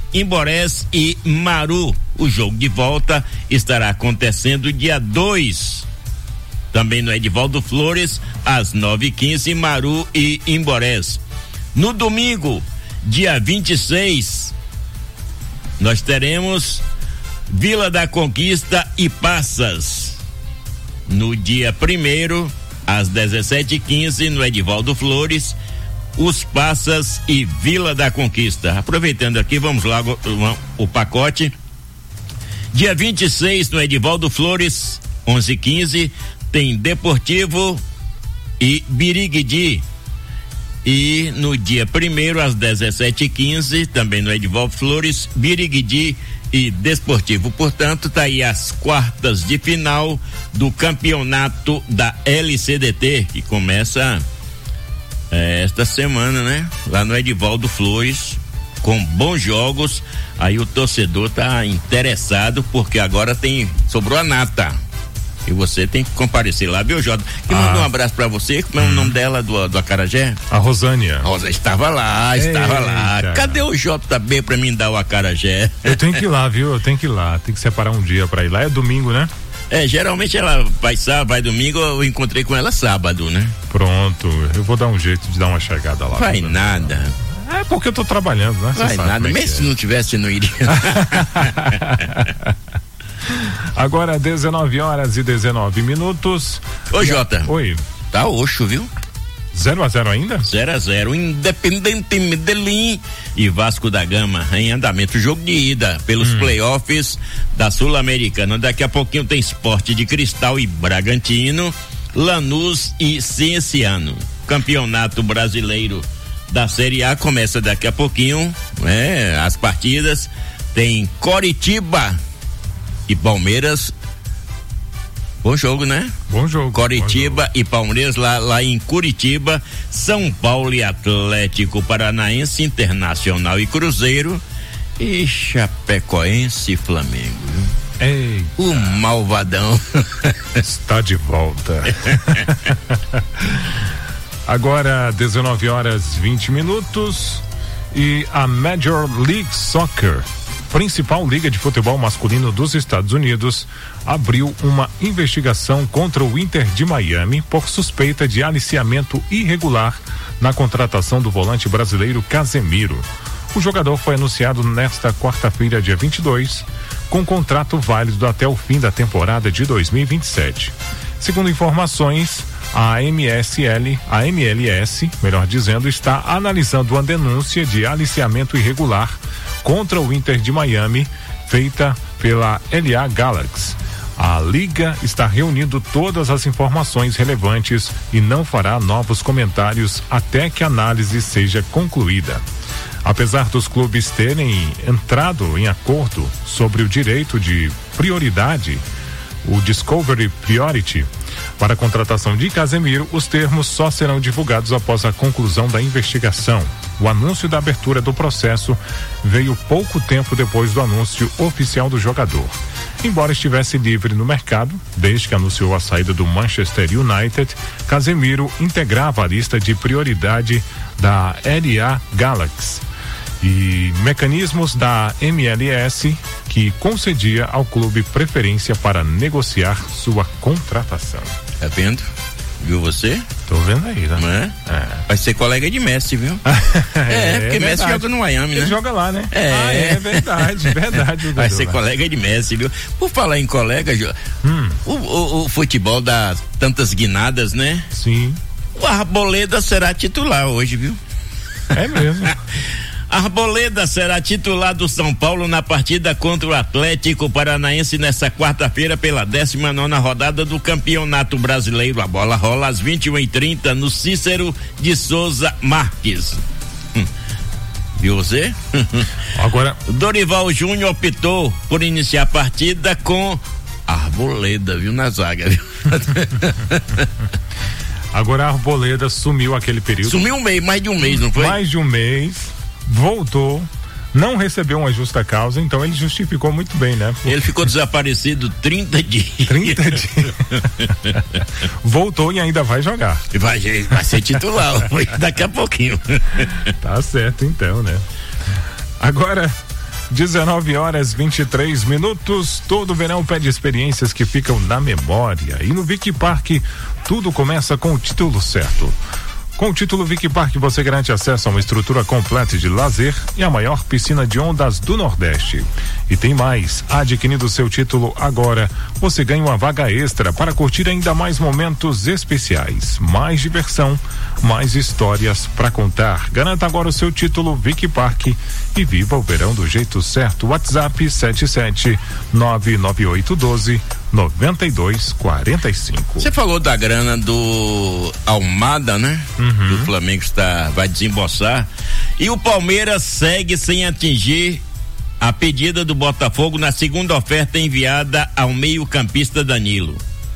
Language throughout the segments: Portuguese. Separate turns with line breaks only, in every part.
Imborés e Maru. O jogo de volta estará acontecendo dia 2. Também no Edivaldo Flores, às 9h15, Maru e Imborés. No domingo, dia 26, nós teremos Vila da Conquista e Passas. No dia 1º, às 17h15, no Edivaldo Flores, os Passas e Vila da Conquista. Aproveitando aqui, vamos lá, o pacote. Dia 26, no Edivaldo Flores, 11h15, tem Deportivo e Birigui. E no dia 1º, às 17h15, também no Edivaldo Flores, Birigui e Desportivo. Portanto, tá aí as quartas de final do campeonato da LCDT, que começa esta semana, né? Lá no Edivaldo Flores, com bons jogos. Aí o torcedor tá interessado, porque agora sobrou a nata. E você tem que comparecer lá, viu, Jota? Que mandou um abraço pra você. Como é o nome dela do Acarajé?
A Rosânia.
Rosa estava lá. Cadê o JB pra mim dar o acarajé?
Eu tenho que ir lá, viu? Eu tenho que ir lá. Tem que separar um dia pra ir lá. É domingo, né?
Geralmente ela vai sábado, vai domingo. Eu encontrei com ela sábado, né?
Pronto. Eu vou dar um jeito de dar uma chegada lá.
Vai nada.
É porque eu tô trabalhando, né?
Vai nada. Mesmo se não tivesse, não iria.
Agora 19h19.
Ô, Jota.
Oi.
Tá oxo, viu?
0-0 ainda?
0-0. Independente Medellín e Vasco da Gama em andamento. Jogo de ida pelos playoffs da Sul-Americana. Daqui a pouquinho tem Sport de Cristal e Bragantino, Lanús e Cienciano. Campeonato Brasileiro da Série A começa daqui a pouquinho, as partidas. Tem Coritiba e Palmeiras. Bom jogo, né?
Bom jogo.
Coritiba e Palmeiras lá em Curitiba. São Paulo e Atlético Paranaense, Internacional e Cruzeiro. E Chapecoense e Flamengo.
Eita.
O malvadão
está de volta. Agora 19h20 e a Major League Soccer, principal liga de futebol masculino dos Estados Unidos, abriu uma investigação contra o Inter de Miami por suspeita de aliciamento irregular na contratação do volante brasileiro Casemiro. O jogador foi anunciado nesta quarta-feira, dia 22, com contrato válido até o fim da temporada de 2027. Segundo informações, a MLS, melhor dizendo, está analisando uma denúncia de aliciamento irregular contra o Inter de Miami, feita pela LA Galaxy. A liga está reunindo todas as informações relevantes e não fará novos comentários até que a análise seja concluída. Apesar dos clubes terem entrado em acordo sobre o direito de prioridade, o Discovery Priority, para a contratação de Casemiro, os termos só serão divulgados após a conclusão da investigação. O anúncio da abertura do processo veio pouco tempo depois do anúncio oficial do jogador. Embora estivesse livre no mercado, desde que anunciou a saída do Manchester United, Casemiro integrava a lista de prioridade da LA Galaxy e mecanismos da MLS, que concedia ao clube preferência para negociar sua contratação.
Tá vendo? Viu você?
Tô vendo aí, né?
Não é? Vai ser colega de Messi, viu? Porque Messi joga no Miami, né?
Ele joga lá, né? É verdade.
Vai ser colega de Messi, viu? Por falar em colega, o futebol dá tantas guinadas, né?
Sim.
O Arboleda será titular hoje, viu?
É mesmo.
Arboleda será titular do São Paulo na partida contra o Atlético Paranaense nesta quarta-feira pela 19ª rodada do Campeonato Brasileiro. A bola rola às 21h30 no Cícero de Souza Marques. Viu você?
Agora,
Dorival Júnior optou por iniciar a partida com Arboleda, viu, na zaga, viu?
Agora a Arboleda sumiu aquele período.
Sumiu mais de um mês, não foi?
Mais de um mês, voltou, não recebeu uma justa causa, então ele justificou muito bem, né?
Ele ficou desaparecido 30 dias.
30 dias. Voltou e ainda vai jogar.
Vai ser titular daqui a pouquinho.
Tá certo então, né? Agora, 19h23. Todo verão pede experiências que ficam na memória. E no Vicky Park, tudo começa com o título certo. Com o título Vicky Park, você garante acesso a uma estrutura completa de lazer e a maior piscina de ondas do Nordeste. E tem mais, adquirindo seu título agora, você ganha uma vaga extra para curtir ainda mais momentos especiais, mais diversão, mais histórias para contar. Garanta agora o seu título Vicky Park e viva o verão do jeito certo. WhatsApp 77998129245.
Você falou da grana do Almada, né? Do Flamengo vai desembolsar. E o Palmeiras segue sem atingir a pedida do Botafogo na segunda oferta enviada ao meio-campista Danilo.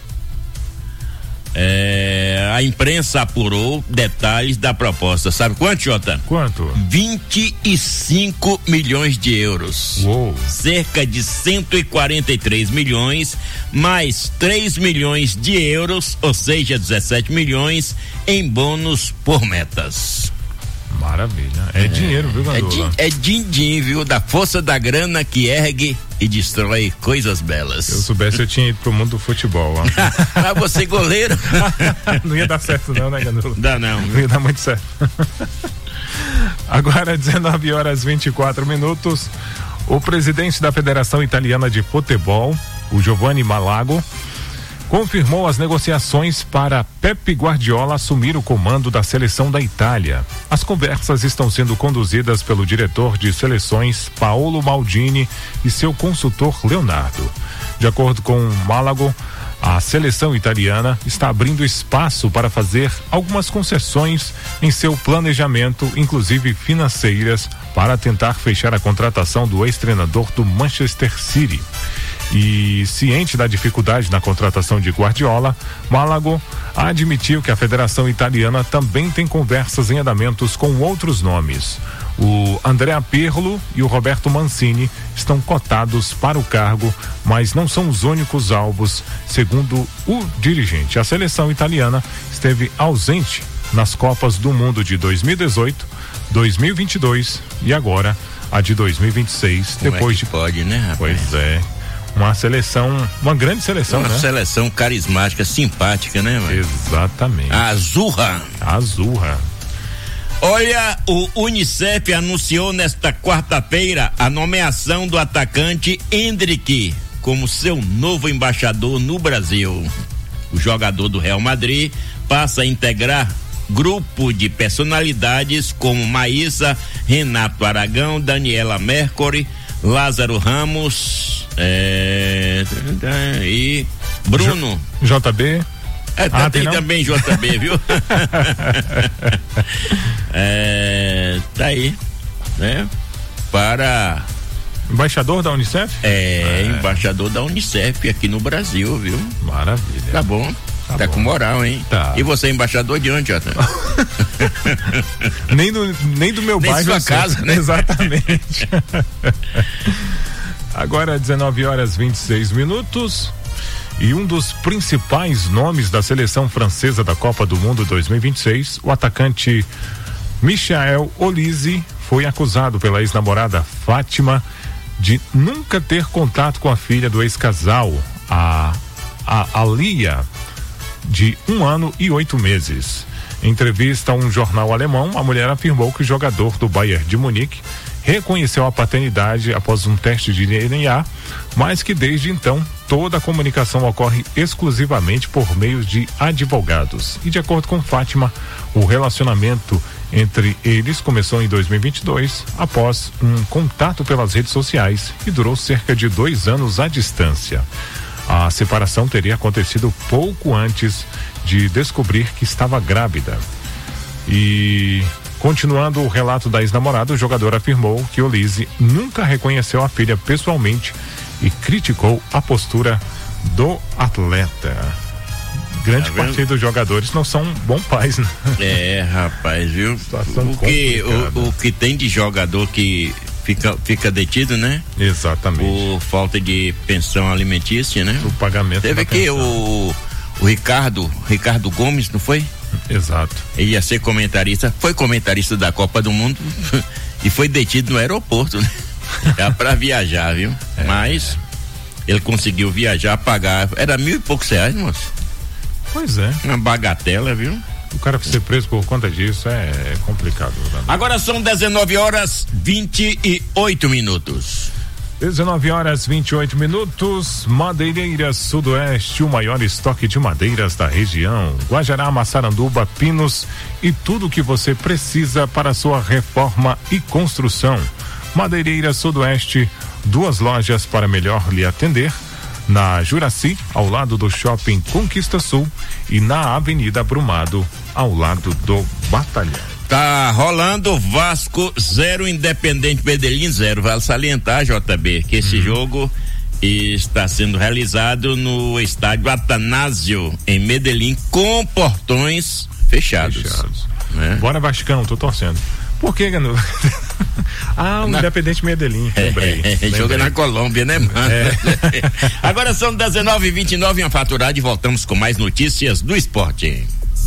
A imprensa apurou detalhes da proposta. Sabe quanto, Jota?
Quanto?
25 milhões de euros.
Uou.
Cerca de 143 milhões, mais 3 milhões de euros, ou seja, 17 milhões em bônus por metas.
Maravilha. É dinheiro, viu, Gandula?
É din-din, viu? Da força da grana que ergue e destrói coisas belas.
Se eu soubesse, eu tinha ido pro mundo do futebol.
Ah, você goleiro?
Não ia dar certo não, né, Gandula?
Dá não.
Não ia dar muito certo. Agora, 19h24. O presidente da Federação Italiana de Futebol, o Giovanni Malago, confirmou as negociações para Pep Guardiola assumir o comando da seleção da Itália. As conversas estão sendo conduzidas pelo diretor de seleções Paolo Maldini e seu consultor Leonardo. De acordo com Malago, a seleção italiana está abrindo espaço para fazer algumas concessões em seu planejamento, inclusive financeiras, para tentar fechar a contratação do ex-treinador do Manchester City. E ciente da dificuldade na contratação de Guardiola, Malago admitiu que a Federação Italiana também tem conversas em andamentos com outros nomes. O Andrea Pirlo e o Roberto Mancini estão cotados para o cargo, mas não são os únicos alvos, segundo o dirigente. A seleção italiana esteve ausente nas Copas do Mundo de 2018, 2022 e agora a de 2026.
Como
depois
é que pode, né, rapaz?
Pois é. Uma seleção, uma grande seleção,
uma
né? Uma
seleção carismática, simpática, né, mano?
Exatamente.
A Azurra. Olha, o UNICEF anunciou nesta quarta-feira a nomeação do atacante Endrick como seu novo embaixador no Brasil. O jogador do Real Madrid passa a integrar grupo de personalidades como Maísa, Renato Aragão, Daniela Mercury, Lázaro Ramos e Bruno
JB.
Tem também JB, viu? Tá aí, né? Para
embaixador da Unicef?
Embaixador da Unicef aqui no Brasil, viu?
Maravilha.
Tá bom. Tá com moral, hein?
Tá.
E você é embaixador de onde, Jota?
nem do meu
nem
bairro.
Nem sua casa, né?
Exatamente. Agora 19h26. E um dos principais nomes da seleção francesa da Copa do Mundo 2026, o atacante Michael Olise, foi acusado pela ex-namorada Fátima de nunca ter contato com a filha do ex-casal, a Alia, de 1 ano e 8 meses. Em entrevista a um jornal alemão, a mulher afirmou que o jogador do Bayern de Munique reconheceu a paternidade após um teste de DNA, mas que desde então toda a comunicação ocorre exclusivamente por meio de advogados. E de acordo com Fátima, o relacionamento entre eles começou em 2022 após um contato pelas redes sociais e durou cerca de 2 anos à distância. A separação teria acontecido pouco antes de descobrir que estava grávida. E continuando o relato da ex-namorada, o jogador afirmou que Olise nunca reconheceu a filha pessoalmente e criticou a postura do atleta. Grande parte dos jogadores não são bons pais, né?
Rapaz, viu? O que tem de jogador que fica detido, né?
Exatamente.
Por falta de pensão alimentícia, né?
O pagamento.
Teve aqui o Ricardo Gomes, não foi?
Exato.
Ele ia ser comentarista, foi comentarista da Copa do Mundo e foi detido no aeroporto, né? Já pra viajar, viu? Mas ele conseguiu viajar, pagar, era R$1.000 e poucos, moço.
Pois é.
Uma bagatela, viu?
O cara ser preso por conta disso é complicado. Né?
Agora são 19h28.
19h28. Madeireiras Sudoeste, o maior estoque de madeiras da região. Guajará, Massaranduba, Pinos e tudo o que você precisa para sua reforma e construção. Madeireiras Sudoeste, 2 lojas para melhor lhe atender. Na Juraci, ao lado do Shopping Conquista Sul, e na Avenida Brumado, ao lado do Batalhão.
Tá rolando Vasco 0, Independente Medellín 0. Vale salientar, JB, que esse jogo está sendo realizado no estádio Atanásio, em Medellín, com portões fechados. Né?
Bora, Vascão, tô torcendo. Por que, Ganu? O Independente Medellín, lembrei.
Jogo na Colômbia, né, mano? Agora são 19h29, uma faturada, e voltamos com mais notícias do esporte.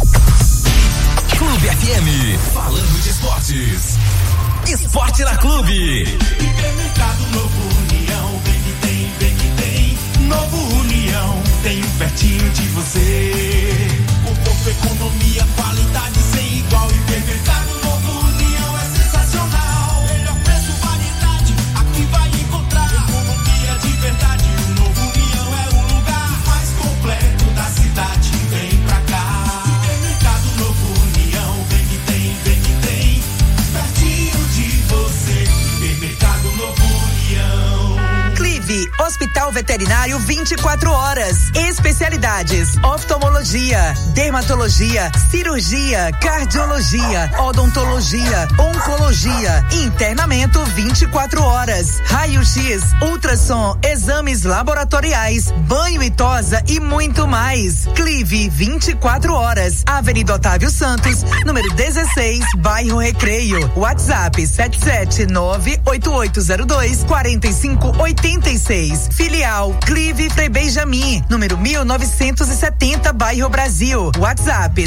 Clube FM, falando de esportes. Esporte na Clube.
Supermercado Novo União, vem que tem. Novo União, tem um pertinho de você. Conforto, economia, qualidade sem igual. Supermercado Novo União é sensacional. Melhor preço, variedade, aqui vai encontrar. Economia de verdade, o Novo União é o lugar mais completo da cidade. Vem pra cá. Supermercado Novo União, vem que tem. Pertinho de você. Supermercado Novo União.
Clive, Hospital Veterinário 24 horas. Especialidades: oftalmologia, dermatologia, cirurgia, cardiologia, odontologia, oncologia, internamento 24 horas, raio-x, ultrassom, exames laboratoriais, banho e tosa e muito mais. Clive 24 horas. Avenida Otávio Santos, número 16, bairro Recreio. WhatsApp 77988024586. Filial Clive Frei Benjamin, número 1970, bairro Brasil. WhatsApp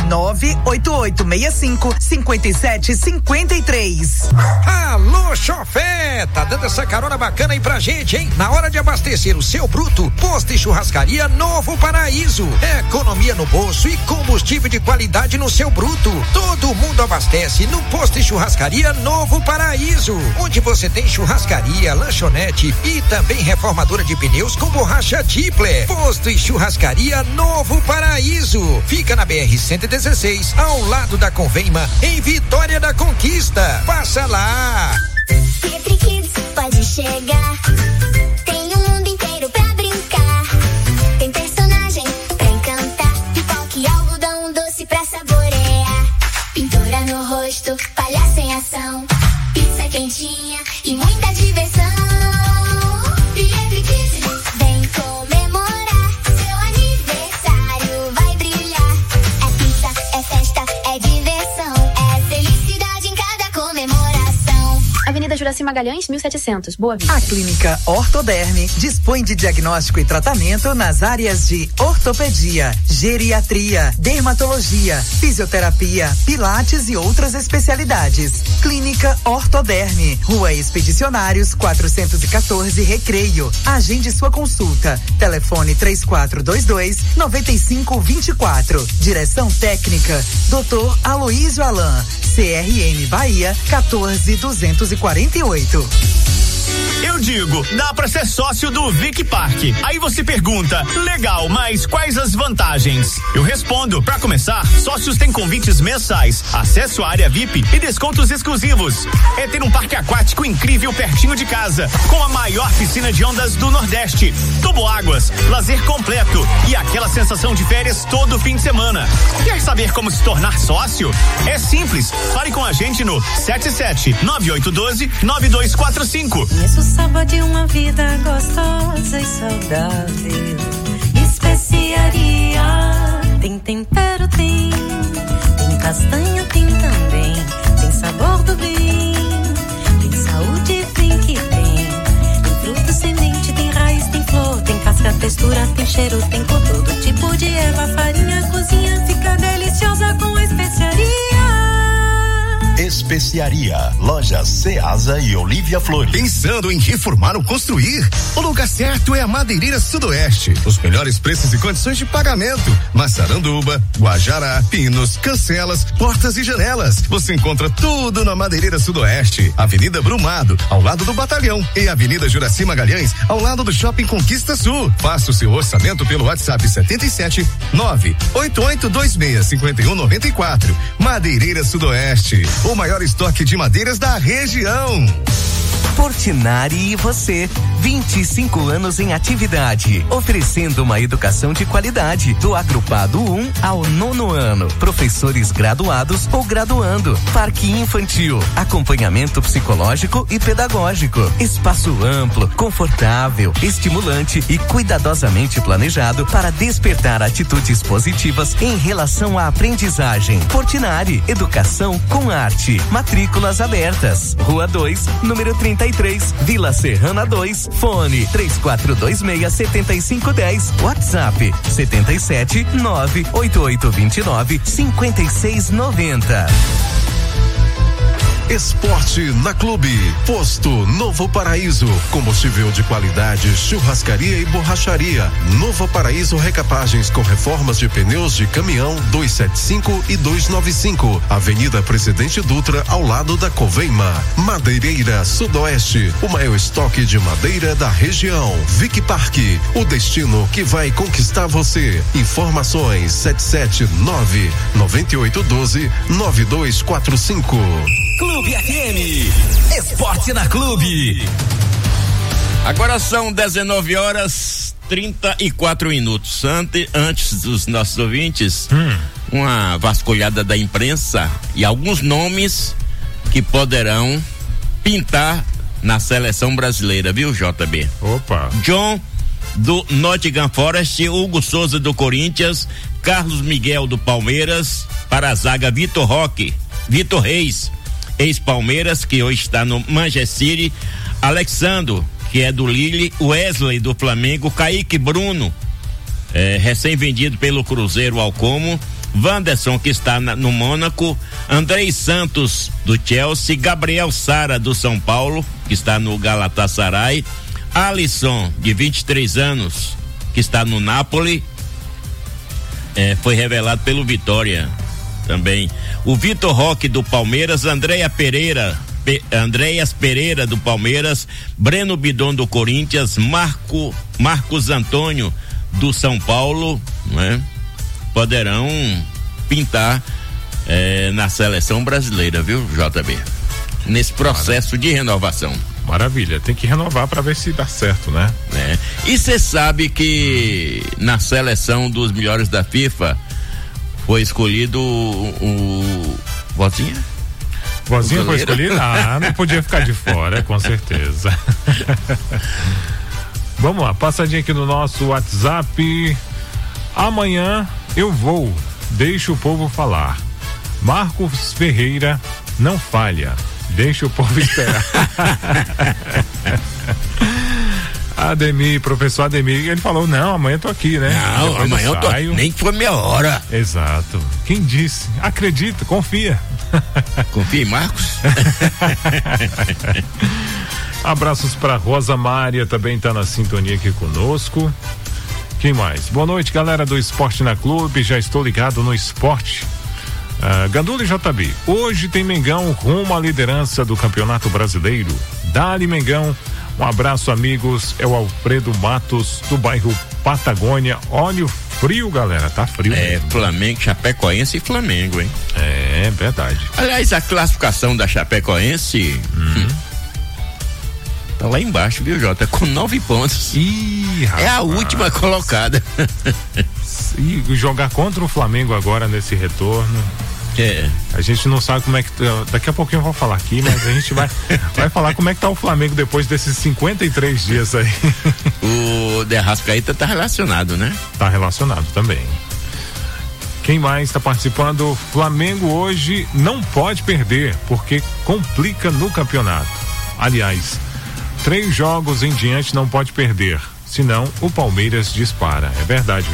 988655753.
Alô, chofé! Tá dando essa carona bacana aí pra gente, hein? Na hora de abastecer o seu bruto, Posto e Churrascaria Novo Paraíso. Economia no bolso e combustível de qualidade no seu bruto. Todo mundo abastece no Posto e Churrascaria Novo Paraíso, onde você tem churrascaria, lanchonete e também reformadora de pneus com borracha Tipler. Posto e Churrascaria Novo Paraíso. Fica na BR-116, ao lado da Convema, em Vitória da Conquista. Passa lá.
Petri Kids pode chegar. Tem um mundo inteiro pra brincar. Tem personagem pra encantar. Pipoca e algodão doce pra saborear. Pintura no rosto, palhaço em ação. Pizza quentinha e muita diversão. Petri Kids vem comemorar. Seu aniversário vai brilhar. É pizza, é festa, é diversão. É felicidade em cada comemoração.
Avenida Juraci Magalhães, 1700, Boa Vista.
A Clínica Ortoderme dispõe de diagnóstico e tratamento nas áreas de ortopedia, geriatria, dermatologia, fisioterapia, pilates e outras especialidades. Clínica Ortoderme, Rua Expedicionários 414, Recreio. Agende sua consulta. Telefone 3422-9524. Direção técnica: Dr. Aloísio Alain. CRM Bahia 14248.
Eu digo, dá pra ser sócio do Vic Park. Aí você pergunta, legal, mas quais as vantagens? Eu respondo, pra começar, sócios têm convites mensais, acesso à área VIP e descontos exclusivos. É ter um parque aquático incrível pertinho de casa, com a maior piscina de ondas do Nordeste, toboáguas, lazer completo e aquela sensação de férias todo fim de semana. Quer saber como se tornar sócio? É simples, fale com a gente no 77-9812-9245.
Conheço o sabor de uma vida gostosa e saudável. Especiaria, tem tempero, tem castanha, tem também. Tem sabor do bem, tem saúde, tem que tem. Tem fruto, semente, tem raiz, tem flor, tem casca, textura, tem cheiro, tem cor. Todo tipo de erva, farinha, cozinha, fica deliciosa com especiaria.
Especiaria, lojas Ceasa e Olívia Flores.
Pensando em reformar ou construir? O lugar certo é a Madeireira Sudoeste. Os melhores preços e condições de pagamento. Massaranduba, Guajará, pinos, cancelas, portas e janelas. Você encontra tudo na Madeireira Sudoeste. Avenida Brumado, ao lado do Batalhão, e Avenida Juraci Magalhães, ao lado do Shopping Conquista Sul. Faça o seu orçamento pelo WhatsApp 77 98826 5194. Madeireira Sudoeste, o maior estoque de madeiras da região.
Portinari e você, 25 anos em atividade, oferecendo uma educação de qualidade, do agrupado 1 ao 9º ano, professores graduados ou graduando, parque infantil, acompanhamento psicológico e pedagógico, espaço amplo, confortável, estimulante e cuidadosamente planejado para despertar atitudes positivas em relação à aprendizagem. Portinari, educação com arte, matrículas abertas, Rua 2, número 33, Vila Serrana 2, fone 3426-7510, WhatsApp 77 98829 5690.
Esporte na Clube. Posto Novo Paraíso. Combustível de qualidade, churrascaria e borracharia. Novo Paraíso Recapagens com reformas de pneus de caminhão 275 e 295. Avenida Presidente Dutra, ao lado da Coveima. Madeireira Sudoeste. O maior estoque de madeira da região. Vic Parque. O destino que vai conquistar você. Informações 779 9812 9245.
Clube FM. Esporte na Clube.
Agora são 19h34. Antes dos nossos ouvintes, uma vasculhada da imprensa e alguns nomes que poderão pintar na seleção brasileira, viu, JB?
Opa.
John do Nottingham Forest, Hugo Souza do Corinthians, Carlos Miguel do Palmeiras, para a zaga Vitor Reis, ex-Palmeiras, que hoje está no Manchester City, Alexandro, que é do Lille, Wesley do Flamengo, Kaique Bruno, recém-vendido pelo Cruzeiro ao Como, Wanderson, que está no Mônaco, Andrei Santos do Chelsea, Gabriel Sara do São Paulo, que está no Galatasaray, Alisson, de 23 anos, que está no Napoli, foi revelado pelo Vitória também. O Vitor Roque do Palmeiras, Andréas Pereira do Palmeiras, Breno Bidon do Corinthians, Marcos Antônio do São Paulo, né? Poderão pintar na seleção brasileira, viu, JB? Nesse processo de renovação.
Maravilha, tem que renovar para ver se dá certo, né?
E você sabe que na seleção dos melhores da FIFA foi escolhido o Vozinha?
Vozinha foi escolhido? Não podia ficar de fora, com certeza. Vamos lá, passadinha aqui no nosso WhatsApp. Amanhã eu vou, deixa o povo falar. Marcos Ferreira não falha, deixa o povo esperar. Professor Ademir, ele falou, não, amanhã eu tô aqui, né?
Não, depois amanhã eu tô, nem que foi meia hora.
Exato. Quem disse? Acredita, confia.
Confia em Marcos?
Abraços para Rosa Mária, também tá na sintonia aqui conosco. Quem mais? Boa noite, galera do Esporte na Clube, já estou ligado no esporte. Gandula e JB, hoje tem Mengão rumo à liderança do Campeonato Brasileiro. Dali Mengão. Um abraço, amigos. É o Alfredo Matos, do bairro Patagônia. Olha o frio, galera. Tá frio.
Flamengo, Chapecoense e Flamengo, hein?
É verdade.
Aliás, a classificação da Chapecoense tá lá embaixo, viu, Jota? Com 9 pontos.
Ih, rapaz.
É a última colocada.
E jogar contra o Flamengo agora nesse retorno. A gente não sabe como é que. Daqui a pouquinho eu vou falar aqui, mas a gente vai falar como é que tá o Flamengo depois desses 53 dias aí.
O De Arrascaeta tá relacionado, né?
Tá relacionado também. Quem mais está participando? Flamengo hoje não pode perder, porque complica no campeonato. Aliás, 3 jogos em diante não pode perder, senão o Palmeiras dispara. É verdade.